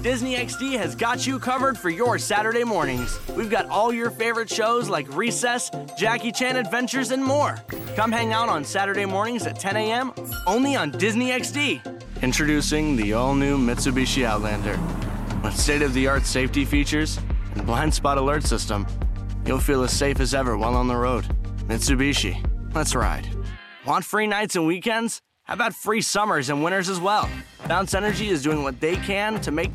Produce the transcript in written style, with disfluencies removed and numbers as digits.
Disney XD has got you covered for your Saturday mornings. We've got all your favorite shows like Recess, Jackie Chan Adventures, and more. Come hang out on Saturday mornings at 10 a.m. only on Disney XD. Introducing the all-new Mitsubishi Outlander. With state-of-the-art safety features and blind spot alert system, you'll feel as safe as ever while on the road. Mitsubishi, let's ride. Want free nights and weekends? How about free summers and winters as well? Bounce Energy is doing what they can to make